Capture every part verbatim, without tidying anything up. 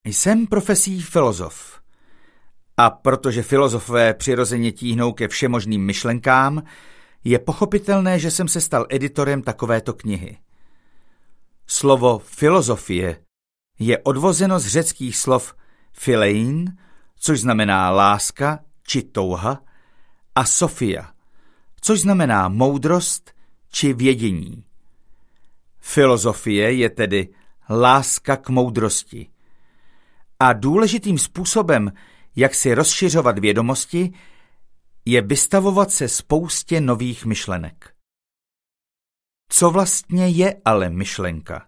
Jsem profesí filozof. A protože filozofové přirozeně tíhnou ke všemožným myšlenkám, je pochopitelné, že jsem se stal editorem takovéto knihy. Slovo filozofie je odvozeno z řeckých slov philein, což znamená láska či touha, a sofia, což znamená moudrost či vědění. Filozofie je tedy láska k moudrosti. A důležitým způsobem, jak si rozšiřovat vědomosti, je vystavovat se spoustě nových myšlenek. Co vlastně je ale myšlenka?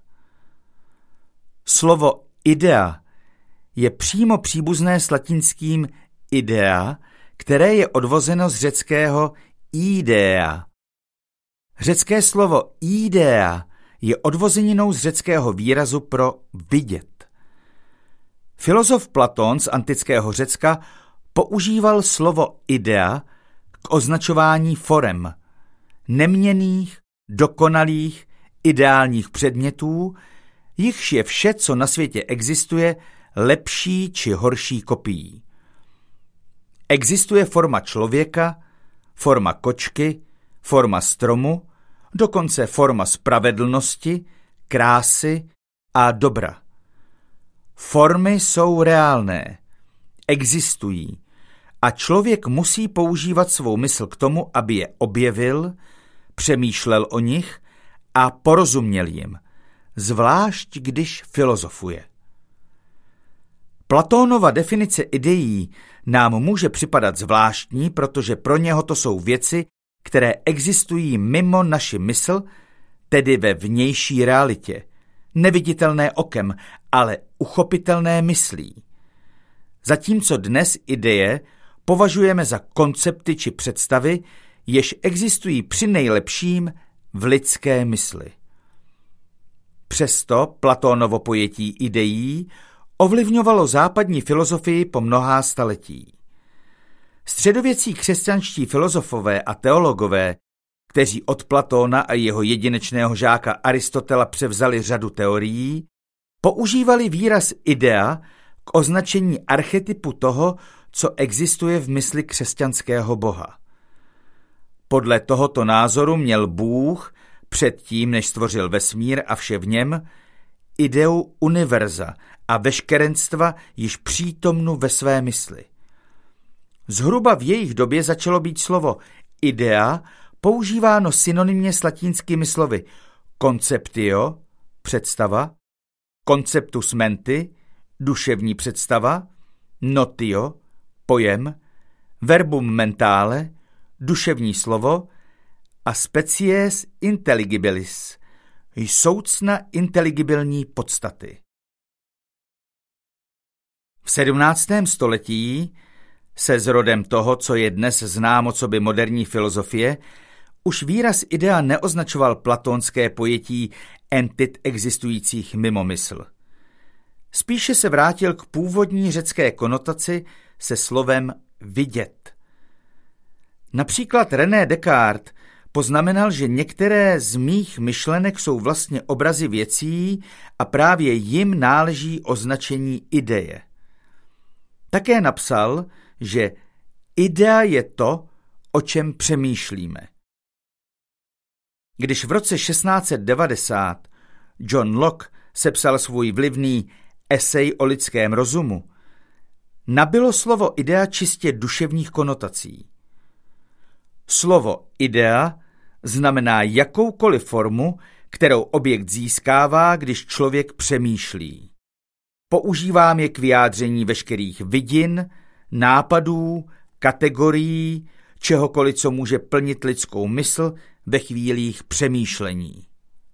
Slovo idea je přímo příbuzné s latinským idea, které je odvozeno z řeckého idea. Řecké slovo idea je odvozeninou z řeckého výrazu pro vidět. Filozof Platón z antického Řecka používal slovo idea k označování forem, neměnných, dokonalých, ideálních předmětů, jichž je vše, co na světě existuje, lepší či horší kopií. Existuje forma člověka, forma kočky, forma stromu, dokonce forma spravedlnosti, krásy a dobra. Formy jsou reálné, existují a člověk musí používat svou mysl k tomu, aby je objevil, přemýšlel o nich a porozuměl jim, zvlášť když filozofuje. Platónova definice ideí nám může připadat zvláštní, protože pro něho to jsou věci, které existují mimo naši mysl, tedy ve vnější realitě, neviditelné okem, ale uchopitelné myslí. Zatímco dnes ideje považujeme za koncepty či představy, jež existují při nejlepším v lidské mysli. Přesto Platónovo pojetí ideí ovlivňovalo západní filozofii po mnohá staletí. Středověcí křesťanští filozofové a teologové, kteří od Platóna a jeho jedinečného žáka Aristotela převzali řadu teorií, používali výraz idea k označení archetypu toho, co existuje v mysli křesťanského boha. Podle tohoto názoru měl Bůh, předtím než stvořil vesmír a vše v něm, ideu univerza a veškerenstva již přítomnu ve své mysli. Zhruba v jejich době začalo být slovo idea používáno synonymně s latinskými slovy conceptio, představa, conceptus menti, duševní představa, notio, pojem, verbum mentale, duševní slovo a species intelligibilis, soucna inteligibilní podstaty. V sedmnáctém století se s rodem toho, co je dnes známo coby moderní filozofie, už výraz idea neoznačoval platónské pojetí entit existujících mimo mysl. Spíše se vrátil k původní řecké konotaci se slovem vidět. Například René Descartes poznamenal, že některé z mých myšlenek jsou vlastně obrazy věcí a právě jim náleží označení ideje. Také napsal, že idea je to, o čem přemýšlíme. Když v roce šestnáct set devadesát John Locke sepsal svůj vlivný esej o lidském rozumu, nabylo slovo idea čistě duševních konotací. Slovo idea znamená jakoukoliv formu, kterou objekt získává, když člověk přemýšlí. Používám je k vyjádření veškerých vidin, nápadů, kategorií, čehokoliv, co může plnit lidskou mysl ve chvílích přemýšlení.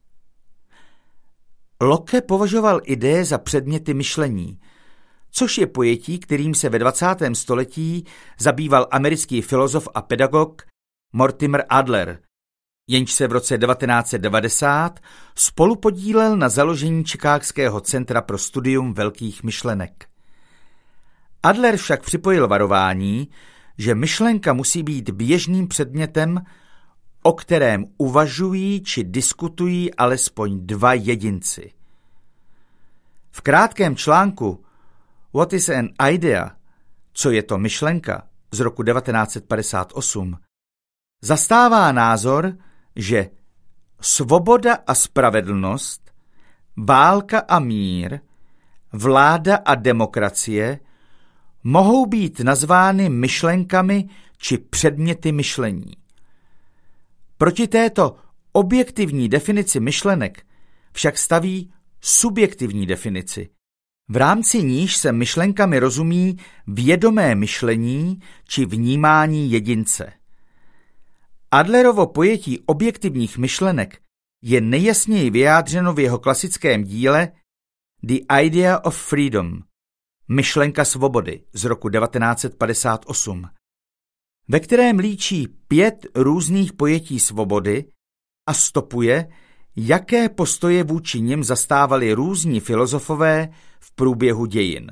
Locke považoval ideje za předměty myšlení, což je pojetí, kterým se ve dvacátém století zabýval americký filozof a pedagog Mortimer Adler, jenž se v roce devatenáct set devadesát spolupodílel na založení Chicagského centra pro studium velkých myšlenek. Adler však připojil varování, že myšlenka musí být běžným předmětem, o kterém uvažují či diskutují alespoň dva jedinci. V krátkém článku What is an idea? Co je to myšlenka? Z roku devatenáct set padesát osm, zastává názor, že svoboda a spravedlnost, válka a mír, vláda a demokracie mohou být nazvány myšlenkami či předměty myšlení. Proti této objektivní definici myšlenek však staví subjektivní definici, v rámci níž se myšlenkami rozumí vědomé myšlení či vnímání jedince. Adlerovo pojetí objektivních myšlenek je nejjasněji vyjádřeno v jeho klasickém díle The Idea of Freedom, myšlenka svobody z roku devatenáct set padesát osm, ve kterém líčí pět různých pojetí svobody a stopuje, jaké postoje vůči nim zastávali různí filozofové v průběhu dějin.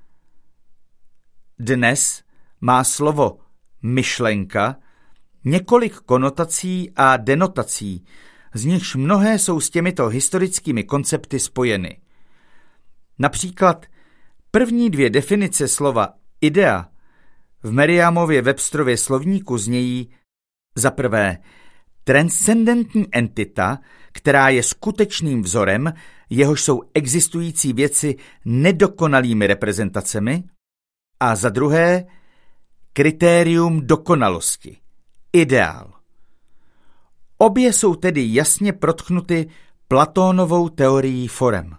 Dnes má slovo myšlenka několik konotací a denotací, z nichž mnohé jsou s těmito historickými koncepty spojeny. Například první dvě definice slova idea v Merriamově Websterově slovníku znějí za prvé transcendentní entita, která je skutečným vzorem, jehož jsou existující věci nedokonalými reprezentacemi, a za druhé kritérium dokonalosti, ideál. Obě jsou tedy jasně protchnuty Platónovou teorií forem.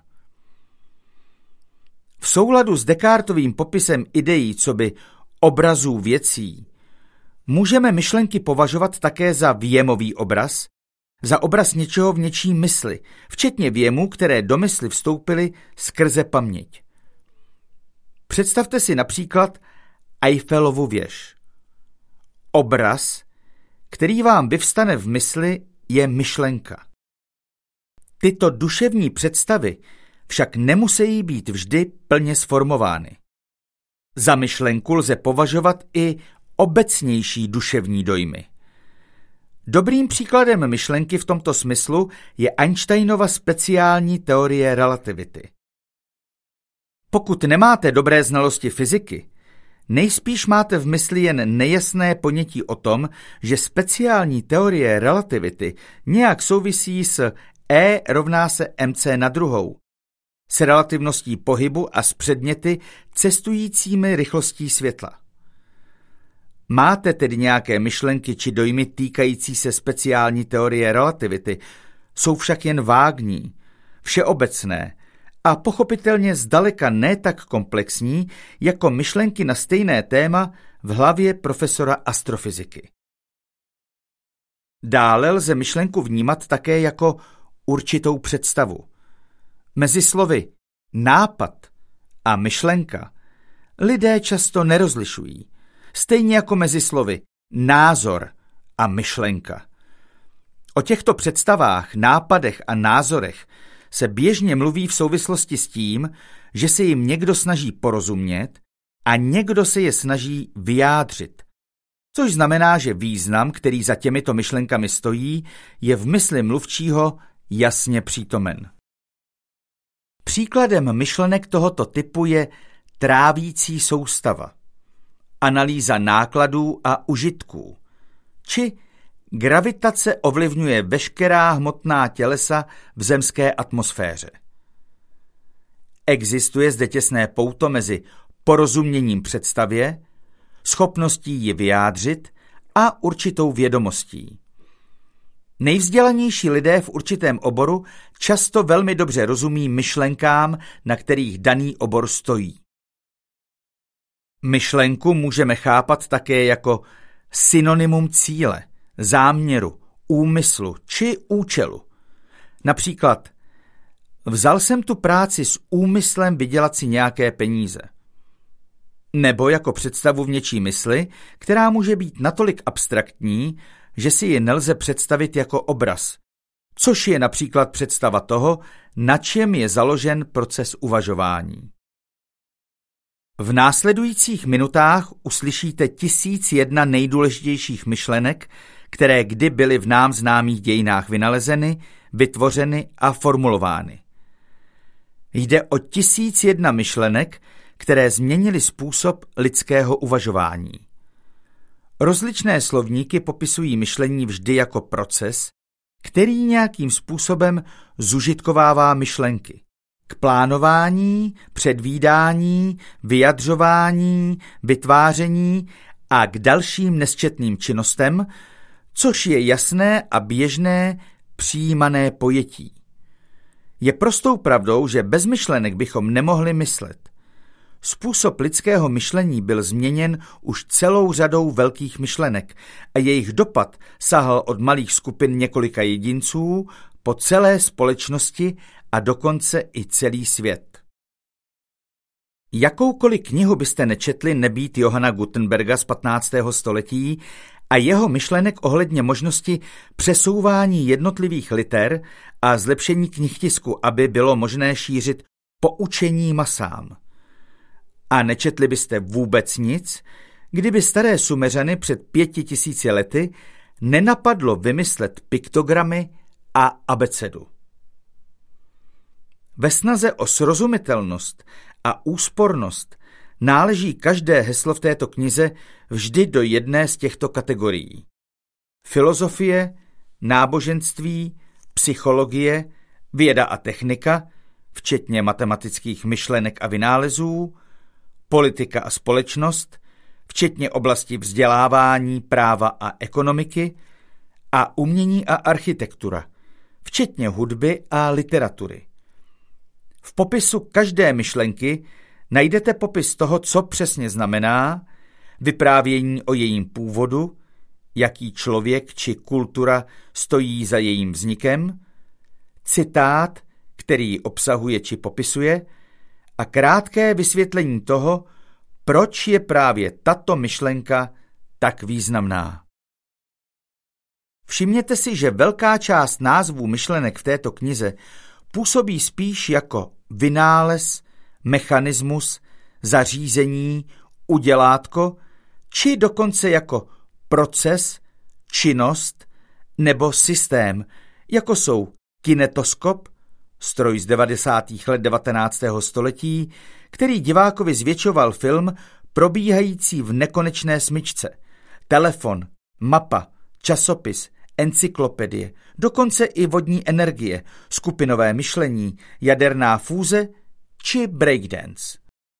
V souladu s Descartovým popisem ideí coby obrazů věcí můžeme myšlenky považovat také za věmový obraz, za obraz něčeho v něčí mysli, včetně věmů, které do mysli vstoupily skrze paměť. Představte si například Eiffelovu věž. Obraz, který vám vyvstane v mysli, je myšlenka. Tyto duševní představy však nemusí být vždy plně sformovány. Za myšlenku lze považovat i obecnější duševní dojmy. Dobrým příkladem myšlenky v tomto smyslu je Einsteinova speciální teorie relativity. Pokud nemáte dobré znalosti fyziky, nejspíš máte v mysli jen nejasné ponětí o tom, že speciální teorie relativity nějak souvisí s E rovná se mc na druhou, s relativností pohybu a s předměty cestujícími rychlostí světla. Máte tedy nějaké myšlenky či dojmy týkající se speciální teorie relativity, jsou však jen vágní, všeobecné a pochopitelně zdaleka ne tak komplexní jako myšlenky na stejné téma v hlavě profesora astrofyziky. Dále lze myšlenku vnímat také jako určitou představu. Mezi slovy nápad a myšlenka lidé často nerozlišují, stejně jako mezi slovy názor a myšlenka. O těchto představách, nápadech a názorech se běžně mluví v souvislosti s tím, že se jim někdo snaží porozumět a někdo se je snaží vyjádřit, což znamená, že význam, který za těmito myšlenkami stojí, je v mysli mluvčího jasně přítomen. Příkladem myšlenek tohoto typu je trávící soustava, analýza nákladů a užitků, či gravitace ovlivňuje veškerá hmotná tělesa v zemské atmosféře. Existuje zde těsné pouto mezi porozuměním představě, schopností ji vyjádřit a určitou vědomostí. Nejvzdělanější lidé v určitém oboru často velmi dobře rozumí myšlenkám, na kterých daný obor stojí. Myšlenku můžeme chápat také jako synonymum cíle, záměru, úmyslu či účelu. Například, vzal jsem tu práci s úmyslem vydělat si nějaké peníze. Nebo jako představu v něčí mysli, která může být natolik abstraktní, že si ji nelze představit jako obraz, což je například představa toho, na čem je založen proces uvažování. V následujících minutách uslyšíte tisíc jedna nejdůležitějších myšlenek, které kdy byly v nám známých dějinách vynalezeny, vytvořeny a formulovány. Jde o tisíc jedna myšlenek, které změnily způsob lidského uvažování. Rozličné slovníky popisují myšlení vždy jako proces, který nějakým způsobem zužitkovává myšlenky k plánování, předvídání, vyjadřování, vytváření a k dalším nesčetným činnostem, což je jasné a běžné přijímané pojetí. Je prostou pravdou, že bez myšlenek bychom nemohli myslet. Způsob lidského myšlení byl změněn už celou řadou velkých myšlenek a jejich dopad sahal od malých skupin několika jedinců po celé společnosti a dokonce i celý svět. Jakoukoliv knihu byste nečetli nebýt Johanna Gutenberga z patnáctého století a jeho myšlenek ohledně možnosti přesouvání jednotlivých liter a zlepšení knihtisku, aby bylo možné šířit poučení masám. A nečetli byste vůbec nic, kdyby staré Sumeřany před pěti tisíci lety nenapadlo vymyslet piktogramy a abecedu. Ve snaze o srozumitelnost a úspornost náleží každé heslo v této knize vždy do jedné z těchto kategorií. Filozofie, náboženství, psychologie, věda a technika, včetně matematických myšlenek a vynálezů, politika a společnost, včetně oblasti vzdělávání, práva a ekonomiky, a umění a architektura, včetně hudby a literatury. V popisu každé myšlenky najdete popis toho, co přesně znamená, vyprávění o jejím původu, jaký člověk či kultura stojí za jejím vznikem, citát, který obsahuje či popisuje, a krátké vysvětlení toho, proč je právě tato myšlenka tak významná. Všimněte si, že velká část názvů myšlenek v této knize působí spíš jako vynález, mechanismus, zařízení, udělátko, či dokonce jako proces, činnost nebo systém, jako jsou kinetoskop, stroj z devadesátých let devatenáctého století, který divákovi zvětšoval film probíhající v nekonečné smyčce, telefon, mapa, časopis, encyklopedie, dokonce i vodní energie, skupinové myšlení, jaderná fúze či breakdance.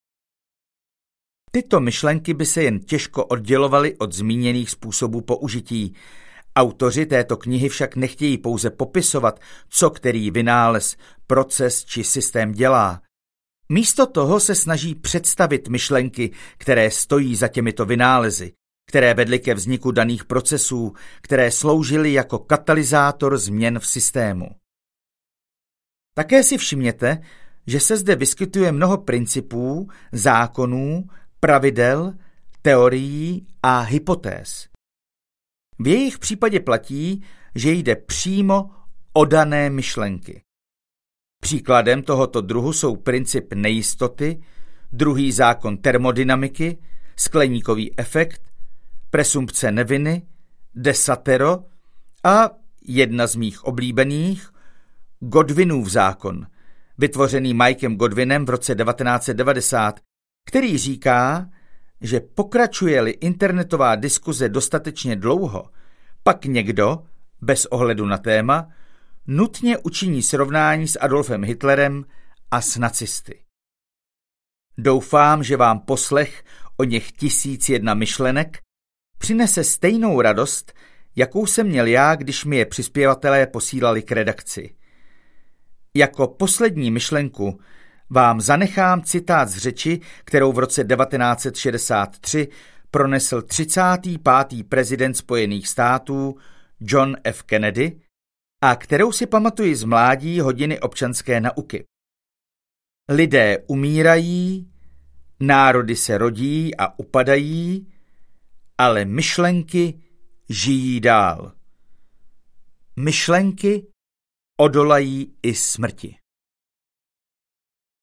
Tyto myšlenky by se jen těžko oddělovaly od zmíněných způsobů použití. Autoři této knihy však nechtějí pouze popisovat, co který vynález, proces či systém dělá. Místo toho se snaží představit myšlenky, které stojí za těmito vynálezy, které vedly ke vzniku daných procesů, které sloužily jako katalyzátor změn v systému. Také si všimněte, že se zde vyskytuje mnoho principů, zákonů, pravidel, teorií a hypotéz. V jejich případě platí, že jde přímo o dané myšlenky. Příkladem tohoto druhu jsou princip nejistoty, druhý zákon termodynamiky, skleníkový efekt, presumpce neviny, desatero a jedna z mých oblíbených, Godwinův zákon, vytvořený Mikem Godwinem v roce devatenáct set devadesát, který říká, že pokračuje-li internetová diskuze dostatečně dlouho, pak někdo, bez ohledu na téma, nutně učiní srovnání s Adolfem Hitlerem a s nacisty. Doufám, že vám poslech o něch tisíc jedna myšlenek přinese stejnou radost, jakou jsem měl já, když mi je přispěvatelé posílali k redakci. Jako poslední myšlenku vám zanechám citát z řeči, kterou v roce devatenáct set šedesát tři pronesl třicátý pátý prezident Spojených států John F. Kennedy a kterou si pamatuji z mládí hodiny občanské nauky. Lidé umírají, národy se rodí a upadají, ale myšlenky žijí dál. Myšlenky odolají i smrti.